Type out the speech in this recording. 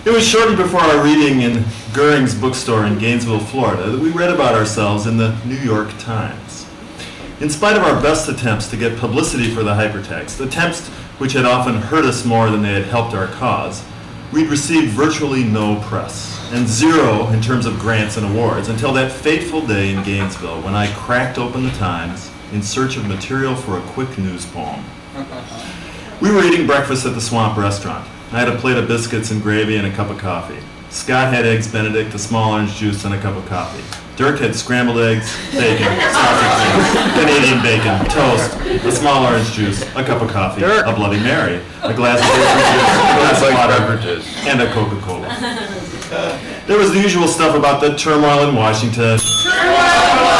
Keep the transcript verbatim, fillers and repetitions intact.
It was shortly before our reading in Goering's bookstore in Gainesville, Florida, that we read about ourselves in the New York Times. In spite of our best attempts to get publicity for the hypertext, attempts which had often hurt us more than they had helped our cause, we'd received virtually no press, and zero in terms of grants and awards, until that fateful day in Gainesville when I cracked open the Times in search of material for a quick news poem. We were eating breakfast at the Swamp Restaurant. I had a plate of biscuits and gravy and a cup of coffee. Scott had eggs Benedict, a small orange juice, and a cup of coffee. Dirk had scrambled eggs, bacon, sausage eggs, Canadian bacon, toast, a small orange juice, a cup of coffee, Dirk. a Bloody Mary, a glass of juice, a glass of water, and a Coca-Cola. There was the usual stuff about the turmoil in Washington.